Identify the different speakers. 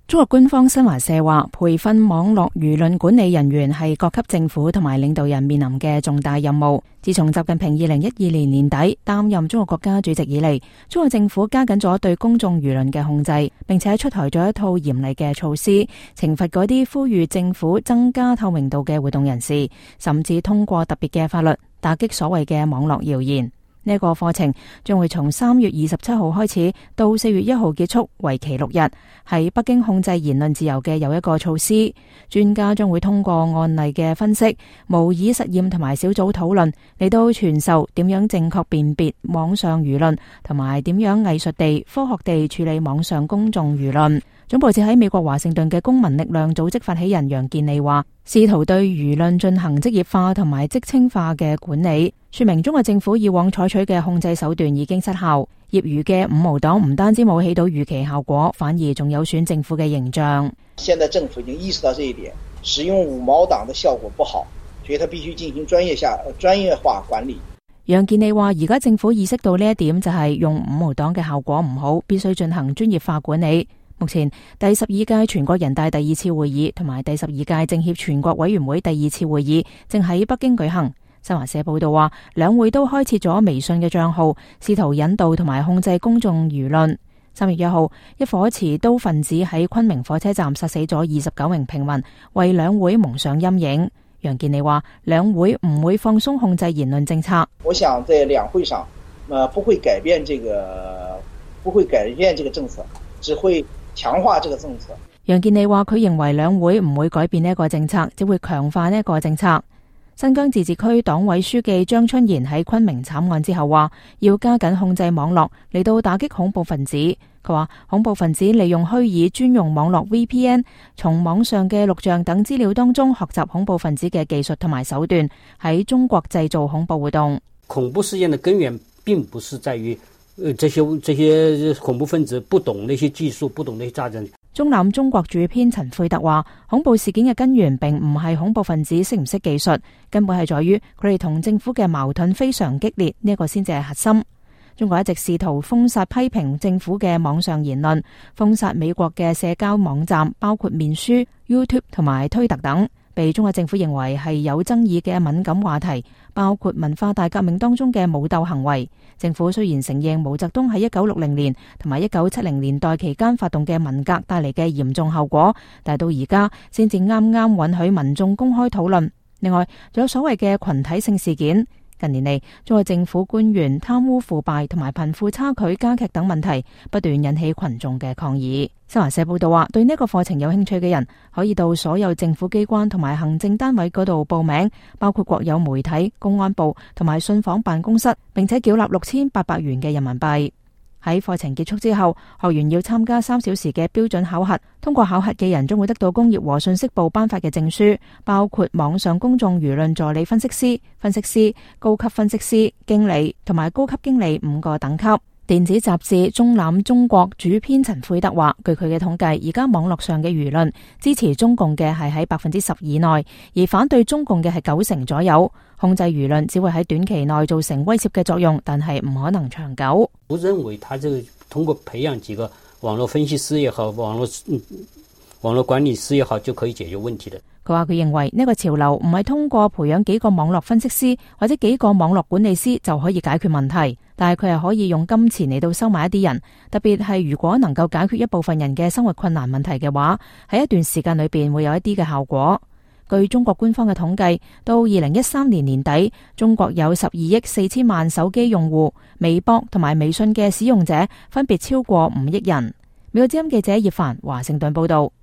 Speaker 1: 中國官方新華社話，培訓網絡輿論管理人員係各級政府同埋領導人面臨嘅重大任務。自從習近平2012年年底擔任中國國家主席以嚟，中國政府加緊咗對公眾輿論嘅控制，並且出台咗一套嚴厲嘅措施，懲罰嗰啲呼籲政府增加透明度嘅活動人士，甚至通過特別嘅法律打擊所謂嘅網絡謠言。呢個課程將會從3月27號開始到4月1號結束，為期6日，係北京控制言論自由嘅又一個措施。專家將會通過案例嘅分析、模擬實驗同埋小組討論，嚟到傳授點樣正確辨別網上輿論，同埋點樣藝術地、科學地處理網上公眾輿論。總部設喺美國華盛頓嘅公民力量組織發起人楊健利話，試圖對輿論進行職業化同埋職稱化嘅管理，說明中國政府以往採取嘅控制手段已經失效。業餘嘅五毛黨唔單止冇起到預期效果，反而仲有損政府嘅形象。
Speaker 2: 現在政府已經意識到這一點，使用五毛黨的效果不好，所以他必須進行專業化管理。
Speaker 1: 楊健利話，而家政府意識到呢一點，就係用五毛黨嘅效果唔好，必須進行專業化管理。目前第12屆全國人大第2次會議同埋第12屆政協全國委員會第2次會議正喺北京舉行。新華社報道話，兩會都開設咗微信嘅賬號，試圖引導同埋控制公眾輿論。3月1號，一伙持刀分子喺昆明火車站殺死咗29名平民，為兩會蒙上陰影。楊健利話，兩會唔會放鬆控制言論政策。
Speaker 2: 我想在兩會上，不會改變這個政策，只會強化這個政策。
Speaker 1: 楊健利話，佢認為兩會唔會改變呢一個政策，只會強化呢一個政策。新疆自治區黨委書記張春賢喺昆明慘案之後話，要加緊控制網絡嚟到打擊恐怖分子。佢話恐怖分子利用虛擬專用網絡 VPN， 從網上嘅錄像等資料當中學習恐怖分子嘅技術同埋手段，喺中國製造恐怖活動。
Speaker 3: 恐怖事件的根源並不是在於這些恐怖分子不懂那些技術，不懂那些詐騙。
Speaker 1: 中南中國主編陳佩特話，恐怖事件嘅根源並唔係恐怖分子識唔識技術，根本係在於佢哋同政府嘅矛盾非常激烈，呢一個先至係核心。中國一直試圖封殺批評政府嘅網上言論，封殺美國嘅社交網站，包括面書、YouTube 同埋推特等，被中國政府認為係有爭議嘅敏感話題，包括文化大革命當中嘅武鬥行為。政府雖然承認毛澤東喺1960年同埋1970年代期間發動嘅文革帶嚟嘅嚴重後果，但係到而家先至啱啱允許民眾公開討論。另外，仲有所謂嘅群體性事件。近年嚟，中國政府官員貪污腐敗同埋貧富差距加劇等問題不斷引起群眾嘅抗議。新華社報道話，對呢個課程有興趣嘅人可以到所有政府機關同埋行政單位嗰度報名，包括國有媒體、公安部同埋信訪辦公室，並且繳納6800元嘅人民幣。喺課程結束之後，學員要參加3小時嘅標準考核，通過考核嘅人將會得到工業和信息部頒發嘅證書，包括網上公眾輿論助理分析師、高級分析師、經理同埋高級經理5個等級。電子雜誌《中南中國》主編陳佩德話，據佢嘅統計，而家網絡上嘅輿論支持中共嘅係喺10%以內，而反對中共嘅係90%左右。控制輿論只會喺短期內造成威懾嘅作用，但係唔可能長久。
Speaker 3: 我認為他這個通過培養幾個網絡分析師也好，網絡管理師也好，就可以解決問題的。
Speaker 1: 佢話佢認為呢個潮流唔係通過培養幾個網絡分析師或者幾個網絡管理師就可以解決問題，但係佢係可以用金錢嚟到收買一啲人，特別係如果能夠解決一部分人嘅生活困難問題嘅話，喺一段時間裏邊會有一啲嘅效果。據中國官方嘅統計，到2013年年底，中國有12億4千萬手機用戶，微博同埋微信嘅使用者分別超過5億人。美國之音記者葉凡華盛頓報道。